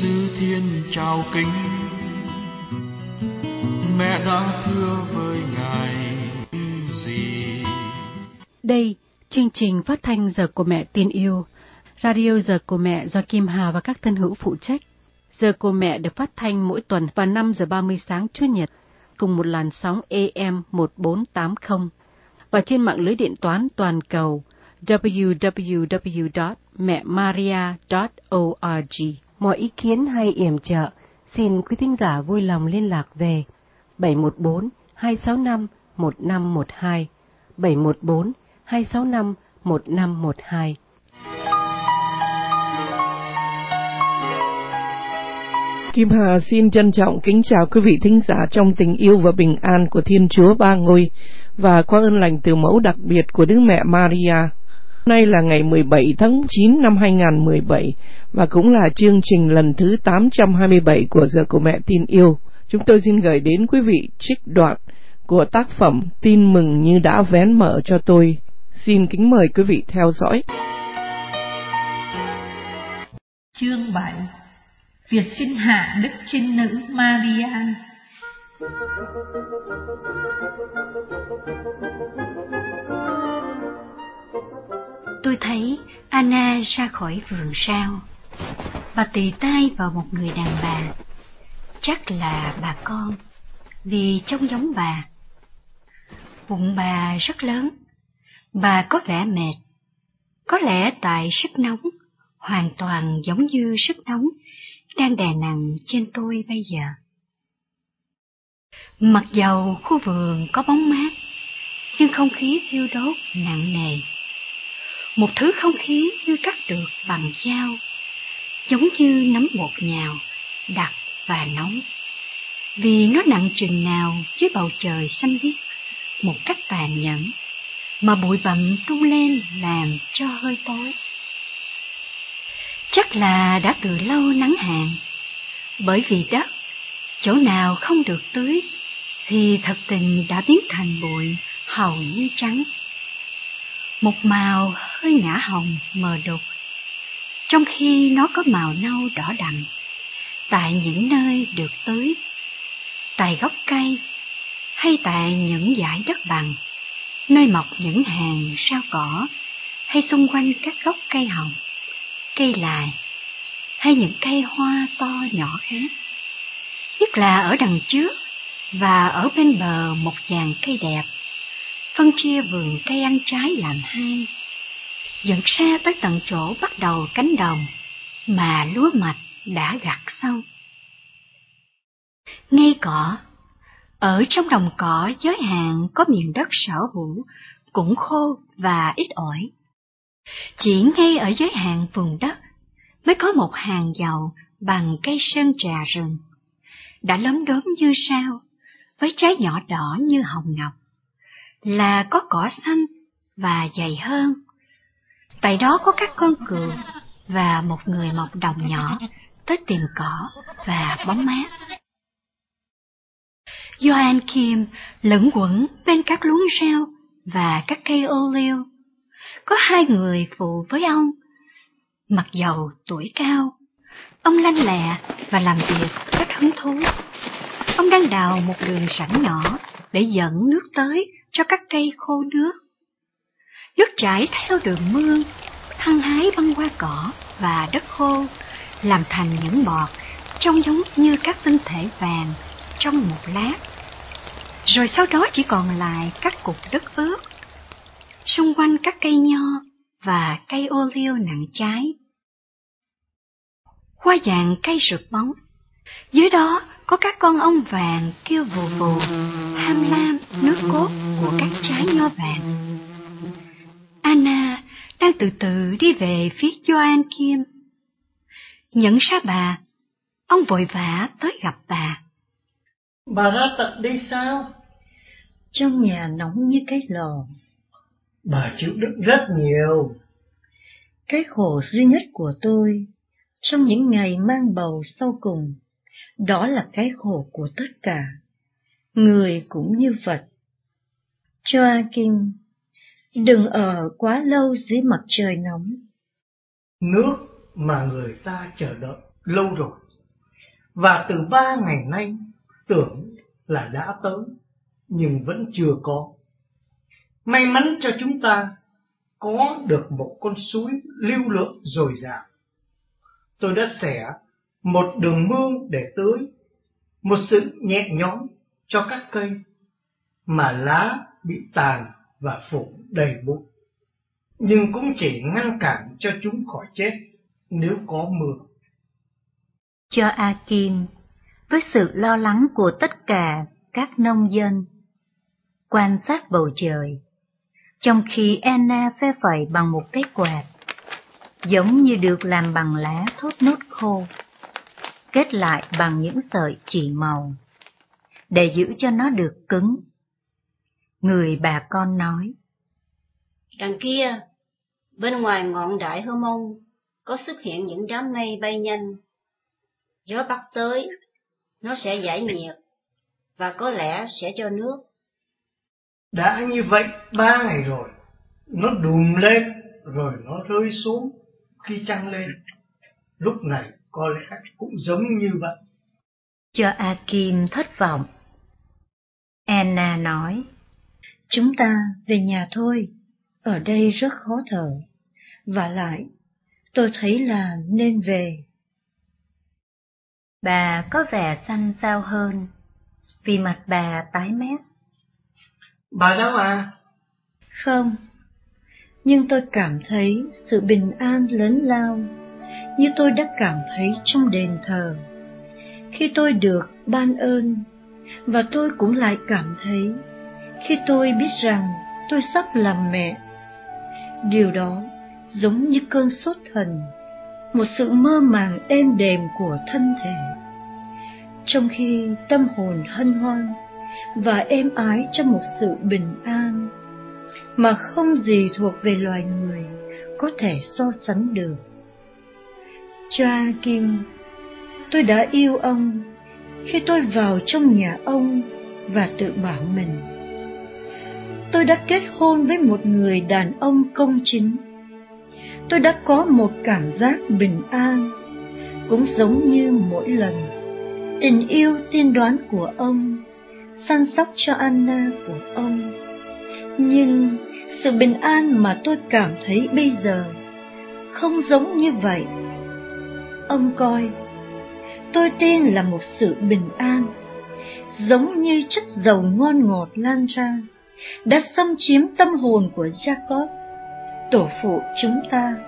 Giêsu Thiên chào kính, mẹ đã thưa với Ngài gì? Đây, chương trình phát thanh Giờ của Mẹ Tin Yêu, Radio Giờ của Mẹ do Kim Hà và các thân hữu phụ trách. Giờ của Mẹ được phát thanh mỗi tuần vào 5 giờ 30 sáng Chủ nhật, cùng một làn sóng AM 1480 và trên mạng lưới điện toán toàn cầu www.mẹmaria.org. Mọi ý kiến hay yểm trợ, xin quý thính giả vui lòng liên lạc về 714-265-1512, 714-265-1512. Kim Hà xin trân trọng kính chào quý vị thính giả trong tình yêu và bình an của Thiên Chúa Ba Ngôi và qua ơn lành từ mẫu đặc biệt của Đức Mẹ Maria. Hôm nay là ngày 17 tháng 9 năm 2017 và cũng là chương trình lần thứ 827 của Giờ của Mẹ Tin Yêu. Chúng tôi xin gửi đến quý vị trích đoạn của tác phẩm Tin Mừng Như Đã Vén Mở Cho Tôi. Xin kính mời quý vị theo dõi. Chương 7: Việc sinh hạ Đức Trinh Nữ Maria. Tôi thấy Anna ra khỏi vườn sao. Bà tì tay vào một người đàn bà. Chắc là bà con, vì trông giống bà. Bụng bà rất lớn. Bà có vẻ mệt. Có lẽ tại sức nóng, hoàn toàn giống như sức nóng đang đè nặng trên tôi bây giờ. Mặc dầu khu vườn có bóng mát, nhưng không khí thiêu đốt nặng nề. Một thứ không khí như cắt được bằng dao, giống như nắm bột nhào, đặc và nóng. Vì nó nặng chừng nào dưới bầu trời xanh biếc, một cách tàn nhẫn, mà bụi bặm tung lên làm cho hơi tối. Chắc là đã từ lâu nắng hạn, bởi vì đất, chỗ nào không được tưới, thì thật tình đã biến thành bụi hầu như trắng. Một màu hơi ngã hồng mờ đục, trong khi nó có màu nâu đỏ đậm, tại những nơi được tưới, tại gốc cây, hay tại những dải đất bằng, nơi mọc những hàng rau cỏ, hay xung quanh các gốc cây hồng, cây lài, hay những cây hoa to nhỏ khác. Nhất là ở đằng trước và ở bên bờ một dàn cây đẹp, phân chia vườn cây ăn trái làm hai, dẫn xa tới tận chỗ bắt đầu cánh đồng mà lúa mạch đã gặt xong. Ngay cỏ, ở trong đồng cỏ giới hạn có miền đất sở hữu cũng khô và ít ỏi. Chỉ ngay ở giới hạn vùng đất mới có một hàng dầu bằng cây sơn trà rừng, đã lấm đốm như sao, với trái nhỏ đỏ như hồng ngọc, là có cỏ xanh và dày hơn. Tại đó có các con cừu và một người mọc đồng nhỏ tới tìm cỏ và bóng mát. Joan Kim lẫn quẩn bên các luống rau và các cây ô liu. Có hai người phụ với ông. Mặc dầu tuổi cao, ông lanh lẹ và làm việc rất hứng thú. Ông đang đào một đường rãnh nhỏ để dẫn nước tới cho các cây khô nước. Nước chảy theo đường mương, hăng hái băng qua cỏ và đất khô, làm thành những bọt trông giống như các tinh thể vàng trong một lát. Rồi sau đó chỉ còn lại các cục đất ướt xung quanh các cây nho và cây ô liu nặng trái. Hoa vàng cây rực bóng, dưới đó có các con ong vàng kêu vù vù, tham lam nước cốt của các trái nho vàng. Anna đang từ từ đi về phía Joan Kim. Nhận ra bà, ông vội vã tới gặp bà. Bà ra tận đây sao? Trong nhà nóng như cái lò. Bà chịu đựng rất nhiều. Cái khổ duy nhất của tôi trong những ngày mang bầu sau cùng, đó là cái khổ của tất cả. Người cũng như vật. Joachim, đừng ở quá lâu dưới mặt trời nóng. Nước mà người ta chờ đợi lâu rồi, và từ 3 ngày nay tưởng là đã tới, nhưng vẫn chưa có. May mắn cho chúng ta có được một con suối lưu lượng dồi dào. Tôi đã xẻ một đường mương để tưới, một sự nhẹ nhõm cho các cây mà lá bị tàn và phủ đầy bụi, nhưng cũng chỉ ngăn cản cho chúng khỏi chết nếu có mưa. Cho Akim, với sự lo lắng của tất cả các nông dân, quan sát bầu trời, trong khi Anna phe phẩy bằng một cái quạt, giống như được làm bằng lá thốt nốt khô, kết lại bằng những sợi chỉ màu, để giữ cho nó được cứng. Người bà con nói: Đằng kia, bên ngoài ngọn đại Hơ Mông, có xuất hiện những đám mây bay nhanh. Gió bắc tới, nó sẽ giải nhiệt, và có lẽ sẽ cho nước. Đã như vậy 3 ngày rồi, nó đùm lên rồi nó rơi xuống khi trăng lên. Lúc này có lẽ cũng giống như vậy. Cho Akim thất vọng. Anna nói: Chúng ta về nhà thôi, ở đây rất khó thở, vả lại tôi thấy là nên về. Bà có vẻ xanh xao hơn, vì mặt bà tái mét. Bà đâu à? Không, nhưng tôi cảm thấy sự bình an lớn lao, như tôi đã cảm thấy trong đền thờ, khi tôi được ban ơn, và tôi cũng lại cảm thấy khi tôi biết rằng tôi sắp làm mẹ. Điều đó giống như cơn sốt thần, một sự mơ màng êm đềm của thân thể, trong khi tâm hồn hân hoan và êm ái trong một sự bình an mà không gì thuộc về loài người có thể so sánh được. Cha Kim, tôi đã yêu ông khi tôi vào trong nhà ông và tự bảo mình, tôi đã kết hôn với một người đàn ông công chính. Tôi đã có một cảm giác bình an, cũng giống như mỗi lần tình yêu tiên đoán của ông, săn sóc cho Anna của ông. Nhưng sự bình an mà tôi cảm thấy bây giờ không giống như vậy. Ông coi, tôi tin là một sự bình an, giống như chất dầu ngon ngọt lan ra, đã xâm chiếm tâm hồn của Jacob, tổ phụ chúng ta.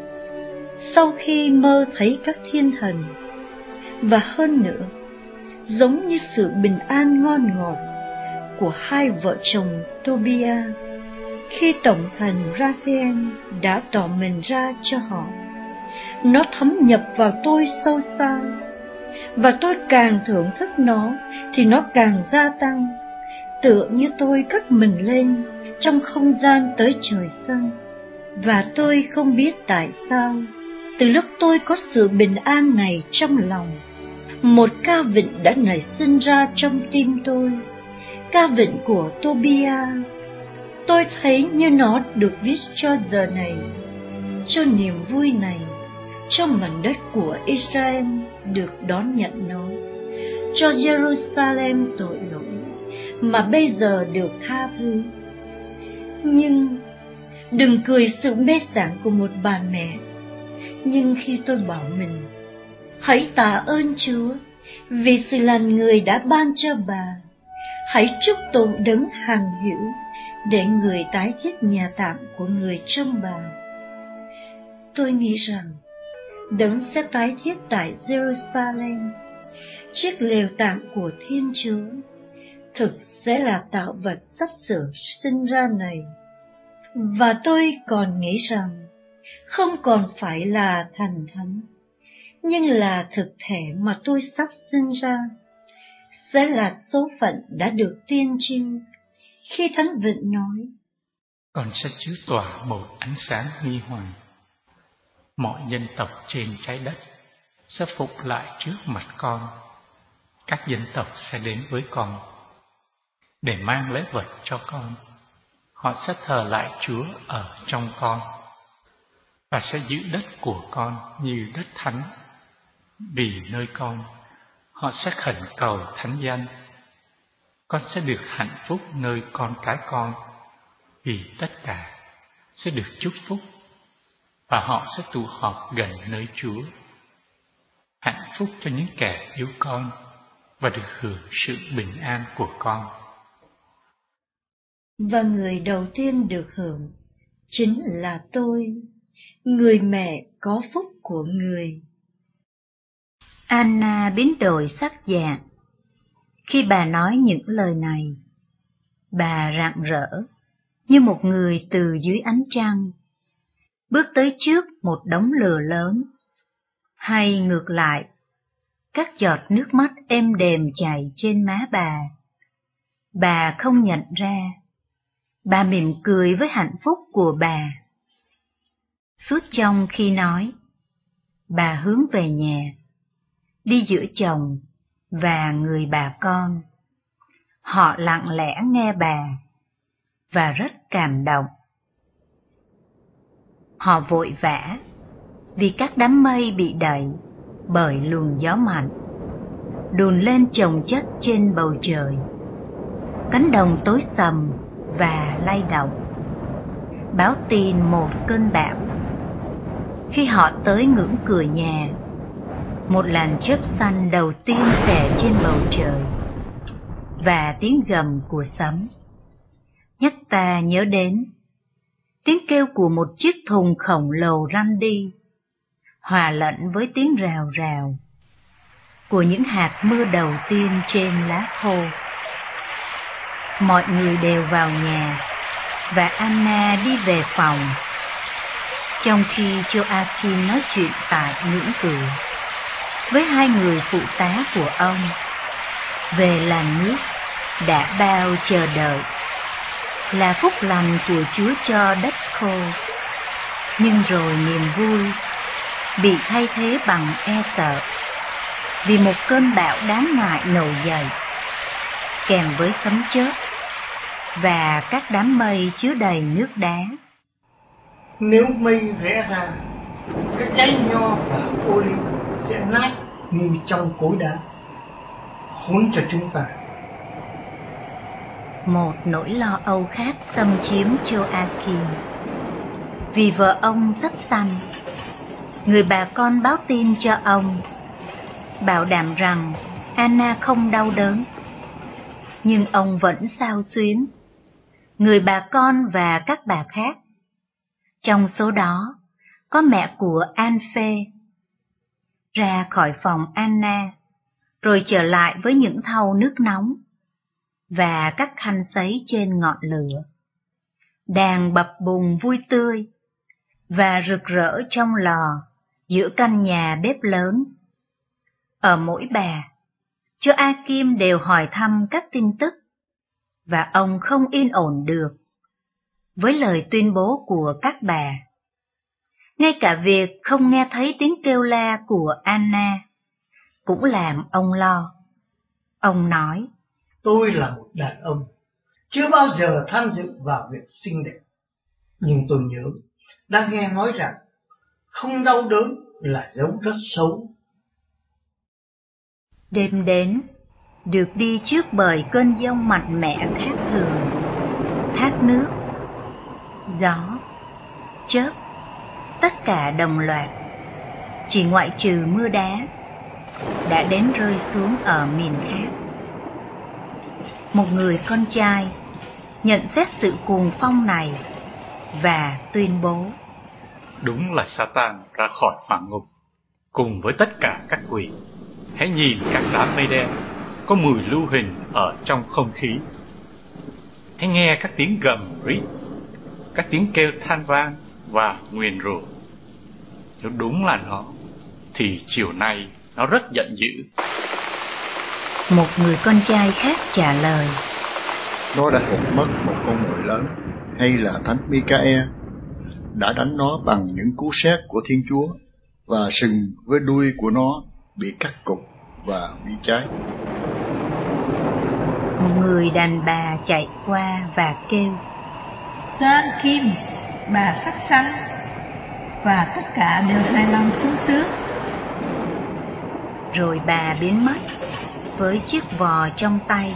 Sau khi mơ thấy các thiên thần, và hơn nữa, giống như sự bình an ngon ngọt của hai vợ chồng Tobia, khi tổng thần Raphael đã tỏ mình ra cho họ. Nó thấm nhập vào tôi sâu xa, và tôi càng thưởng thức nó thì nó càng gia tăng, tựa như tôi cất mình lên trong không gian tới trời xanh. Và tôi không biết tại sao, từ lúc tôi có sự bình an này trong lòng, một ca vịnh đã nảy sinh ra trong tim tôi, ca vịnh của Tobia. Tôi thấy như nó được viết cho giờ này, cho niềm vui này, cho mảnh đất của Israel được đón nhận nó, cho Jerusalem tội lỗi mà bây giờ được tha thứ. Nhưng đừng cười sự mê sảng của một bà mẹ. Nhưng khi tôi bảo mình, hãy tạ ơn Chúa vì sự lành Người đã ban cho bà, hãy chúc tụng Đấng hằng hữu để Người tái thiết nhà tạm của Người trong bà. Tôi nghĩ rằng Đấng sẽ tái thiết tại Jerusalem chiếc lều tạm của Thiên Chúa, thực sẽ là tạo vật sắp sửa sinh ra này. Và tôi còn nghĩ rằng không còn phải là thần thánh, nhưng là thực thể mà tôi sắp sinh ra, sẽ là số phận đã được tiên tri khi Thánh Vịnh nói: Con sẽ chiếu tỏa một ánh sáng huy hoàng. Mọi dân tộc trên trái đất sẽ phục lại trước mặt con. Các dân tộc sẽ đến với con để mang lễ vật cho con. Họ sẽ thờ lại Chúa ở trong con và sẽ giữ đất của con như đất thánh, Vì nơi con, họ sẽ khẩn cầu thánh danh. Con sẽ được hạnh phúc nơi con cái con, vì tất cả sẽ được chúc phúc, và họ sẽ tụ họp gần nơi Chúa. Hạnh phúc cho những kẻ yêu con và được hưởng sự bình an của con. Và người đầu tiên được hưởng chính là tôi, người mẹ có phúc của người. Anna biến đổi sắc dạng. Khi bà nói những lời này, bà rạng rỡ như một người từ dưới ánh trăng, bước tới trước một đống lửa lớn, hay ngược lại, các giọt nước mắt êm đềm chảy trên má bà. Bà không nhận ra, bà mỉm cười với hạnh phúc của bà. Suốt trong khi nói, bà hướng về nhà, đi giữa chồng và người bà con. Họ lặng lẽ nghe bà và rất cảm động. Họ vội vã vì các đám mây bị đẩy bởi luồng gió mạnh, đùn lên chồng chất trên bầu trời. Cánh đồng tối sầm và lay động, báo tin một cơn bão. Khi họ tới ngưỡng cửa nhà, một làn chớp xanh đầu tiên xẻ trên bầu trời, và tiếng gầm của sấm nhắc ta nhớ đến tiếng kêu của một chiếc thùng khổng lồ răn đi, hòa lẫn với tiếng rào rào của những hạt mưa đầu tiên trên lá khô. Mọi người đều vào nhà, và Anna đi về phòng, trong khi Joachim nói chuyện tại ngưỡng cửa với hai người phụ tá của ông về làn nước đã bao chờ đợi, là phúc lành của Chúa cho đất khô. Nhưng rồi niềm vui bị thay thế bằng e sợ, vì một cơn bão đáng ngại nổi dậy, kèm với sấm chớp và các đám mây chứa đầy nước đá. Nếu mây rẽ ra, các trái nho và ô liu sẽ nát như trong cối đá. Khốn cho chúng ta. Một nỗi lo âu khác xâm chiếm Joachim, vì vợ ông sắp sanh. Người bà con báo tin cho ông, bảo đảm rằng Anna không đau đớn. Nhưng ông vẫn xao xuyến. Người bà con và các bà khác, trong số đó có mẹ của Anphe, ra khỏi phòng Anna, rồi trở lại với những thau nước nóng và các khăn sấy trên ngọn lửa, đang bập bùng vui tươi và rực rỡ trong lò giữa căn nhà bếp lớn. Ở mỗi bà, Joachim đều hỏi thăm các tin tức, và ông không yên ổn được với lời tuyên bố của các bà. Ngay cả việc không nghe thấy tiếng kêu la của Anna cũng làm ông lo. Ông nói, tôi là một đàn ông, chưa bao giờ tham dự vào việc sinh đẻ. Nhưng tôi nhớ, đã nghe nói rằng không đau đớn là dấu rất xấu. Đêm đến, được đi trước bởi cơn giông mạnh mẽ khác thường, thác nước, gió, chớp, tất cả đồng loạt, chỉ ngoại trừ mưa đá, đã đến rơi xuống ở miền khác. Một người con trai nhận xét sự cuồng phong này và tuyên bố, đúng là Satan ra khỏi hoàng ngục cùng với tất cả các quỷ. Hãy nhìn các đám mây đen có mùi lưu huỳnh ở trong không khí. Hãy nghe các tiếng gầm rít, các tiếng kêu than vang và nguyền rủa. Nếu đúng là nó, thì chiều nay nó rất giận dữ. Một người con trai khác trả lời, nó đã hụt mất một con mồi lớn, hay là thánh Micae đã đánh nó bằng những cú sét của Thiên Chúa, và sừng với đuôi của nó bị cắt cụt và bị cháy. Một người đàn bà chạy qua và kêu, Joachim, bà sắp sanh, và tất cả đều hài lòng sung sướng. Rồi bà biến mất với chiếc vò trong tay.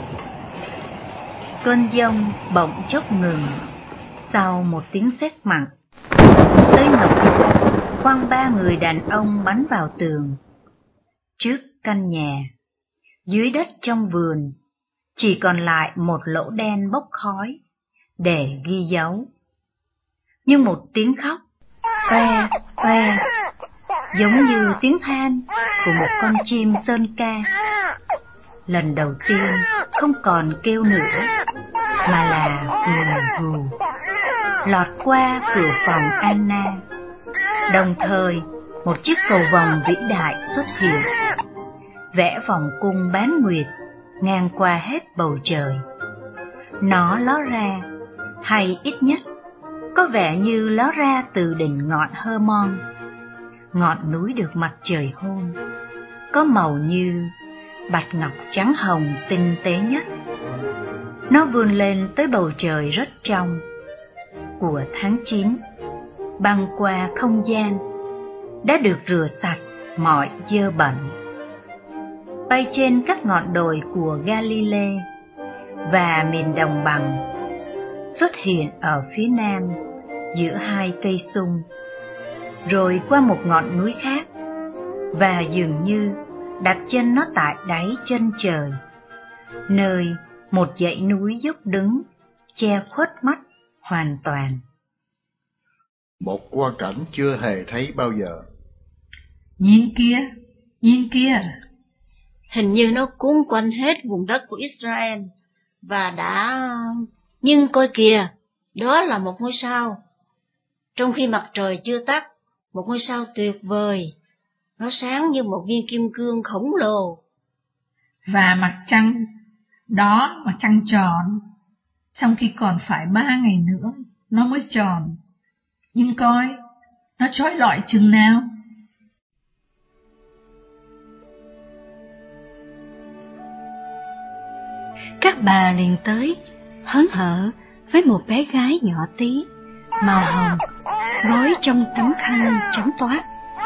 Cơn giông bỗng chốc ngừng sau một tiếng sét mạnh. Tới ngập quăng 3 người đàn ông bắn vào tường. Trước căn nhà, dưới đất trong vườn, chỉ còn lại một lỗ đen bốc khói để ghi dấu. Như một tiếng khóc oe oe, giống như tiếng than của một con chim sơn ca. Lần đầu tiên không còn kêu nữa, mà là gù gù, lọt qua cửa phòng Anna. Đồng thời, một chiếc cầu vồng vĩ đại xuất hiện, vẽ vòng cung bán nguyệt ngang qua hết bầu trời. Nó ló ra, hay ít nhất có vẻ như ló ra từ đỉnh ngọn Hermon, ngọn núi được mặt trời hôn, có màu như bạch ngọc trắng hồng tinh tế nhất. Nó vươn lên tới bầu trời rất trong của tháng 9, băng qua không gian, đã được rửa sạch mọi dơ bẩn. Bay trên các ngọn đồi của Galilee và miền đồng bằng, xuất hiện ở phía nam giữa 2 cây sung, rồi qua một ngọn núi khác, và dường như đặt chân nó tại đáy chân trời, nơi một dãy núi dốc đứng che khuất mắt hoàn toàn. Một quang cảnh chưa hề thấy bao giờ. Nhìn kia. Hình như nó cuốn quanh hết vùng đất của Israel và Nhưng coi kìa, đó là một ngôi sao. Trong khi mặt trời chưa tắt, một ngôi sao tuyệt vời, nó sáng như một viên kim cương khổng lồ. Và mặt trăng, đó mặt trăng tròn, trong khi còn phải 3 ngày nữa nó mới tròn. Nhưng coi, nó chói lọi chừng nào. Các bà liền tới, hớn hở với một bé gái nhỏ tí, màu hồng, gói trong tấm khăn trắng toát.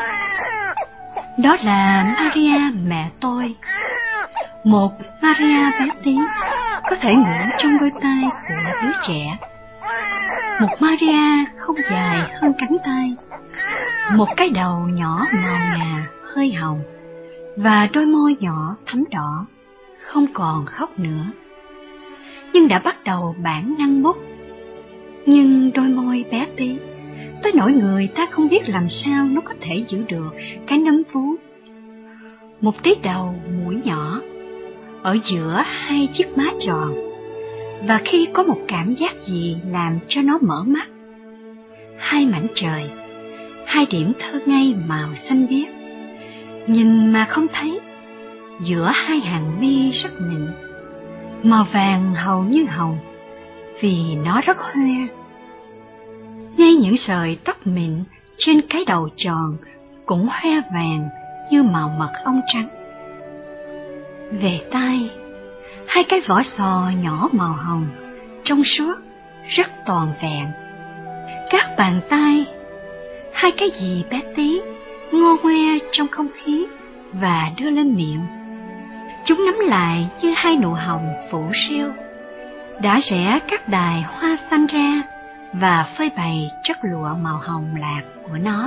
Đó là Maria mẹ tôi, một Maria bé tí, có thể ngủ trong đôi tay của đứa trẻ. Một Maria không dài hơn cánh tay, một cái đầu nhỏ màu ngà hơi hồng, và đôi môi nhỏ thắm đỏ, không còn khóc nữa, nhưng đã bắt đầu bản năng mút. Nhưng đôi môi bé tí, tới nỗi người ta không biết làm sao nó có thể giữ được cái nấm vú. Một tí đầu mũi nhỏ ở giữa 2 chiếc má tròn, và khi có một cảm giác gì làm cho nó mở mắt, 2 mảnh trời, 2 điểm thơ ngây màu xanh biếc, nhìn mà không thấy, giữa 2 hàng mi rất mịn, màu vàng hầu như hồng, vì nó rất hoe. Ngay những sợi tóc mịn trên cái đầu tròn cũng hoe vàng như màu mật ong trắng. Về tai, 2 cái vỏ sò nhỏ màu hồng, trong suốt, rất toàn vẹn. Các bàn tay, 2 cái gì bé tí, ngô ngoe trong không khí và đưa lên miệng. Chúng nắm lại như 2 nụ hồng phủ siêu, đã rẽ các đài hoa xanh ra và phơi bày chất lụa màu hồng lạc của nó.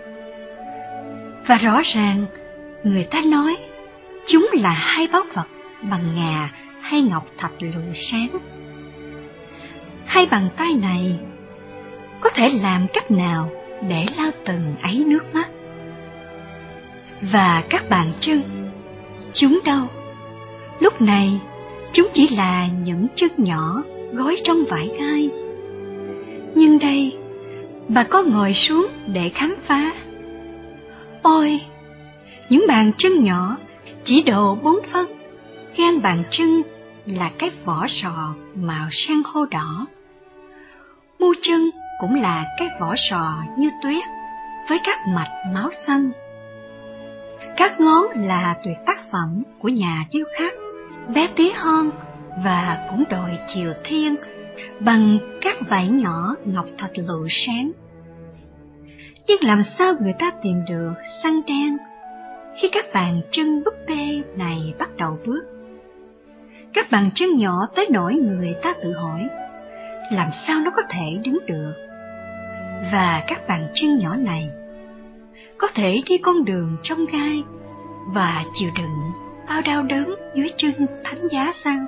Và rõ ràng, người ta nói chúng là 2 báu vật bằng ngà hay ngọc thạch lụa sáng. 2 bàn tay này có thể làm cách nào để lau từng ấy nước mắt? Và các bàn chân, chúng đâu? Lúc này, chúng chỉ là những chân nhỏ gói trong vải gai. Nhưng đây, bà có ngồi xuống để khám phá. Ôi, những bàn chân nhỏ chỉ độ 4 phân, gan bàn chân là cái vỏ sò màu san hô đỏ. Mu chân cũng là cái vỏ sò như tuyết với các mạch máu xanh. Các ngón là tuyệt tác phẩm của nhà điêu khắc bé tí hon và cũng đòi chiều thiên bằng các vảy nhỏ ngọc thạch lựu sáng. Nhưng làm sao người ta tìm được xăng đen, khi các bàn chân búp bê này bắt đầu bước. Các bàn chân nhỏ tới nỗi người ta tự hỏi làm sao nó có thể đứng được. Và các bàn chân nhỏ này có thể đi con đường trong gai và chịu đựng bao đau đớn dưới chân thánh giá sao?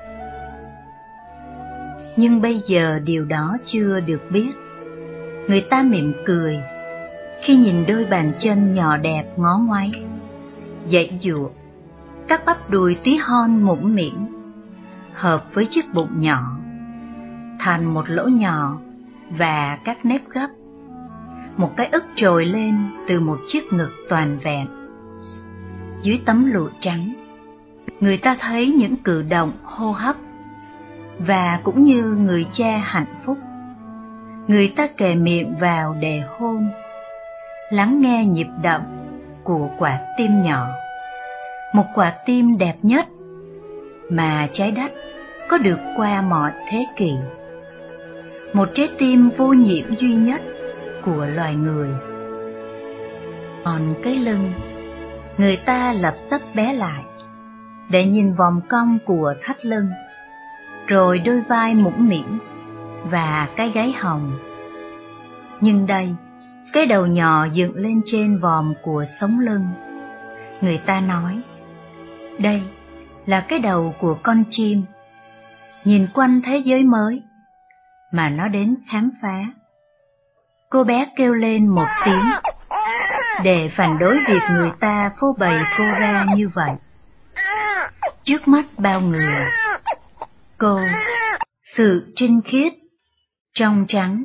Nhưng bây giờ điều đó chưa được biết. Người ta mỉm cười khi nhìn đôi bàn chân nhỏ đẹp ngó ngoáy, giãy giụa, các bắp đùi tí hon mũm mĩm hợp với chiếc bụng nhỏ thành một lỗ nhỏ và các nếp gấp. Một cái ức trồi lên từ một chiếc ngực toàn vẹn. Dưới tấm lụa trắng, người ta thấy những cử động hô hấp, và cũng như người cha hạnh phúc, người ta kề miệng vào để hôn, lắng nghe nhịp đập của quả tim nhỏ, một quả tim đẹp nhất mà trái đất có được qua mọi thế kỷ, một trái tim vô nhiễm duy nhất của loài người. Còn cái lưng, người ta lập sấp bé lại để nhìn vòng cong của thắt lưng, rồi đôi vai mũm mĩm và cái gáy hồng. Nhưng đây, cái đầu nhỏ dựng lên trên vòm của sống lưng. Người ta nói, đây là cái đầu của con chim, nhìn quanh thế giới mới mà nó đến khám phá. Cô bé kêu lên một tiếng để phản đối việc người ta phô bày cô ra như vậy. Trước mắt bao người, cô, sự trinh khiết, trong trắng.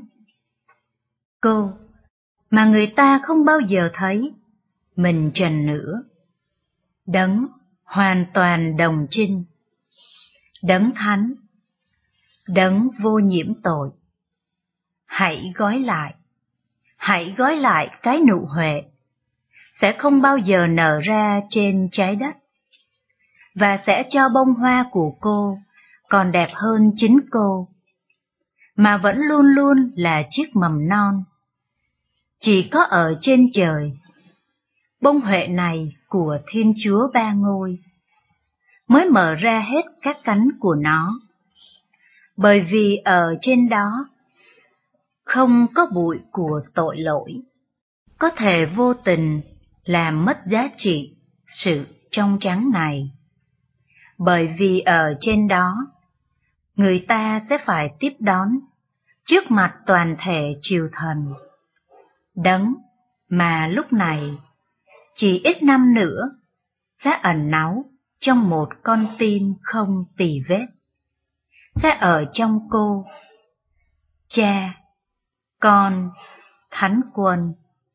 Cô, mà người ta không bao giờ thấy mình trần nữa. Đấng hoàn toàn đồng trinh, đấng thánh, đấng vô nhiễm tội. Hãy gói lại cái nụ huệ sẽ không bao giờ nở ra trên trái đất, và sẽ cho bông hoa của cô còn đẹp hơn chính cô, mà vẫn luôn luôn là chiếc mầm non. Chỉ có ở trên trời, bông huệ này của Thiên Chúa Ba Ngôi mới mở ra hết các cánh của nó, bởi vì ở trên đó không có bụi của tội lỗi, có thể vô tình làm mất giá trị sự trong trắng này. Bởi vì ở trên đó, người ta sẽ phải tiếp đón trước mặt toàn thể triều thần, đấng mà lúc này chỉ ít năm nữa sẽ ẩn náu trong một con tim không tì vết, sẽ ở trong cô, Cha, Con, Thánh Quân.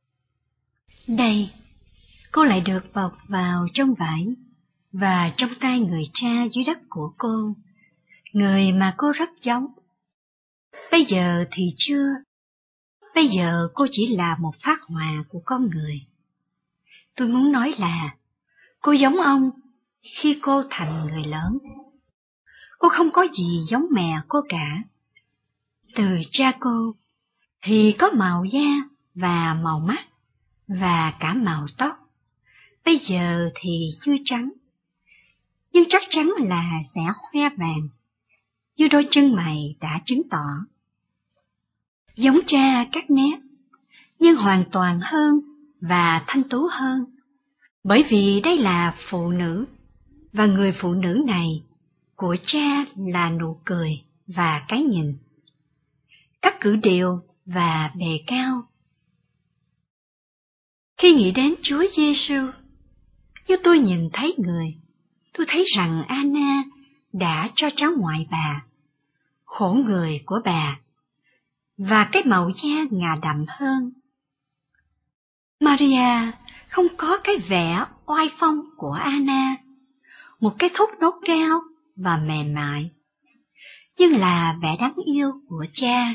Đây, cô lại được bọc vào trong vải và trong tay người cha dưới đất của cô, người mà cô rất giống. Bây giờ thì chưa, bây giờ cô chỉ là một phác họa của con người. Tôi muốn nói là cô giống ông khi cô thành người lớn. Cô không có gì giống mẹ cô cả. Từ cha cô thì có màu da và màu mắt và cả màu tóc. Bây giờ thì chưa trắng, nhưng chắc chắn là sẽ hoe vàng, như đôi chân mày đã chứng tỏ. Giống cha các nét, nhưng hoàn toàn hơn và thanh tú hơn, bởi vì đây là phụ nữ, và người phụ nữ này của cha là nụ cười và cái nhìn, các cử điệu và bề cao. Khi nghĩ đến Chúa Giêsu, như tôi nhìn thấy người, tôi thấy rằng Anna đã cho cháu ngoại bà, khổ người của bà, và cái màu da ngà đậm hơn. Maria không có cái vẻ oai phong của Anna, một cái thốt nốt cao và mềm mại, nhưng là vẻ đáng yêu của cha.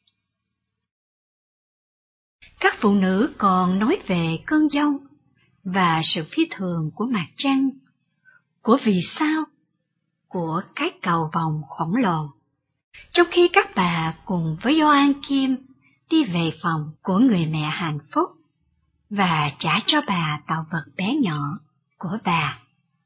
Các phụ nữ còn nói về cơn giông và sự phi thường của mặt trăng, của vì sao, của cái cầu vồng khổng lồ, trong khi các bà cùng với Gioan Kim đi về phòng của người mẹ hạnh phúc và trả cho bà tạo vật bé nhỏ của bà.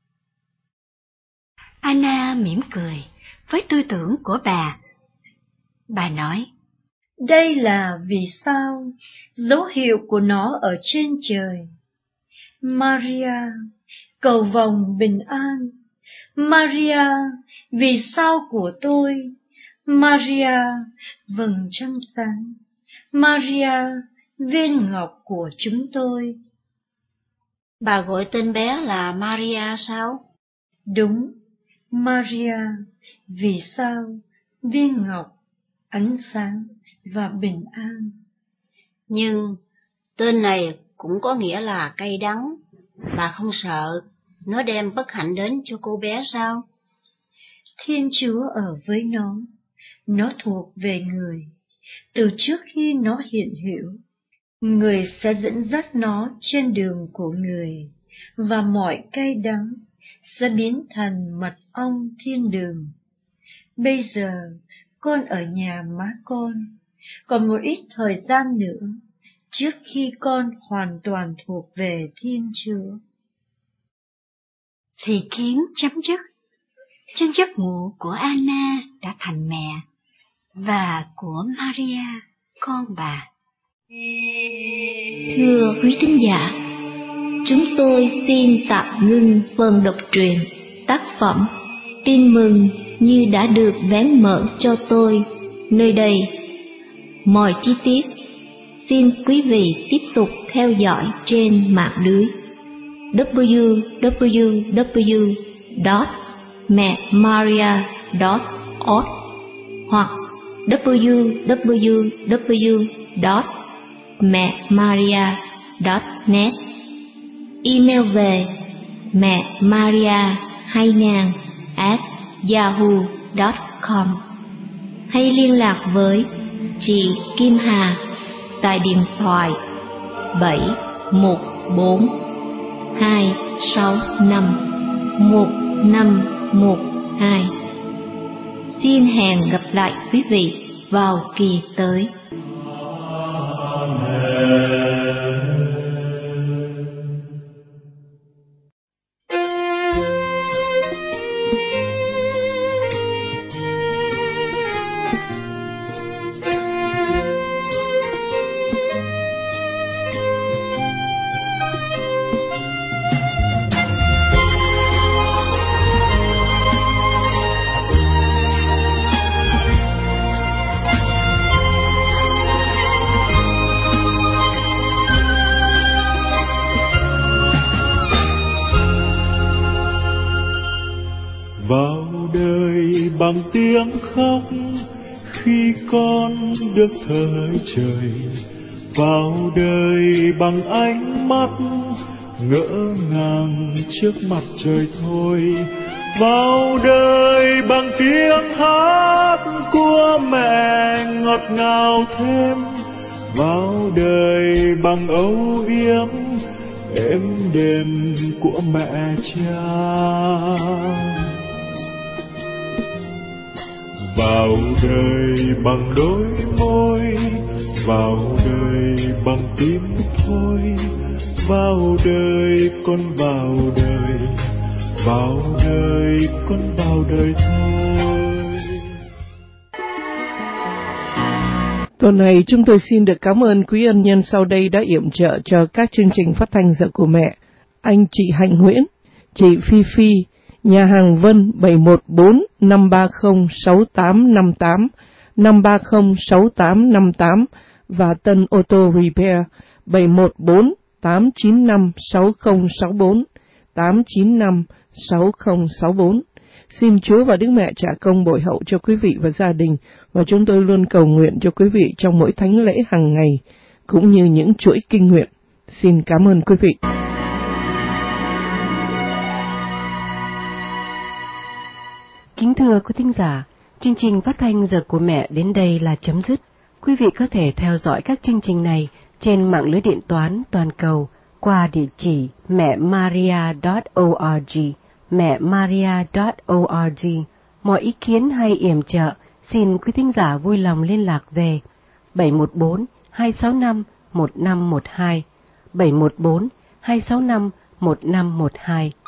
Anna mỉm cười với tư tưởng của bà. Bà nói, đây là vì sao, dấu hiệu của nó ở trên trời. Maria, cầu vồng bình an. Maria, vì sao của tôi. Maria, vầng trăng sáng. Maria, viên ngọc của chúng tôi. Bà gọi tên bé là Maria sao? Đúng, Maria, vì sao, viên ngọc, ánh sáng và bình an. Nhưng tên này cũng có nghĩa là cay đắng. Bà không sợ nó đem bất hạnh đến cho cô bé sao? Thiên Chúa ở với nó thuộc về người. Từ trước khi nó hiện hữu, người sẽ dẫn dắt nó trên đường của người, và mọi cay đắng sẽ biến thành mật ong thiên đường. Bây giờ, con ở nhà má con, còn một ít thời gian nữa, trước khi con hoàn toàn thuộc về Thiên Chúa. Thì kiến chấm dứt. Trên giấc ngủ của Anna đã thành mẹ, và của Maria, con bà. Thưa quý thính giả, chúng tôi xin tạm ngưng phần đọc truyện tác phẩm Tin mừng như đã được vén mở cho tôi nơi đây. Mọi chi tiết xin quý vị tiếp tục theo dõi trên mạng lưới www.memaria.org hoặc www.memaria.net. Email về memaria2000@yahoo.com hay liên lạc với chị Kim Hà tại điện thoại 714-265-1512. Xin hẹn gặp lại quý vị vào kỳ tới. Vào đời bằng tiếng khóc khi con được thở trời, vào đời bằng ánh mắt ngỡ ngàng trước mặt trời thôi, vào đời bằng tiếng hát của mẹ ngọt ngào thêm, vào đời bằng âu yếm êm đềm của mẹ cha. Vào đời bằng đôi môi, vào đời bằng tim thôi, vào đời con vào đời, vào đời con vào đời thôi. Tuần này chúng tôi xin được cảm ơn quý ân nhân sau đây đã yểm trợ cho các chương trình phát thanh Giờ của Mẹ. Anh chị Hạnh Nguyễn, chị Phi Phi, nhà hàng Vân 714-530-6858, 530-6858 và Tân Auto Repair 714-895-6064, 895-6064. Xin Chúa và Đức Mẹ trả công bội hậu cho quý vị và gia đình, và chúng tôi luôn cầu nguyện cho quý vị trong mỗi thánh lễ hàng ngày, cũng như những chuỗi kinh nguyện. Xin cảm ơn quý vị. Kính thưa quý thính giả, chương trình phát thanh Giờ của Mẹ đến đây là chấm dứt. Quý vị có thể theo dõi các chương trình này trên mạng lưới điện toán toàn cầu qua địa chỉ memaria.org, memaria.org. Mọi ý kiến hay yểm trợ, xin quý thính giả vui lòng liên lạc về 714-265-1512, 714-265-1512. 1512.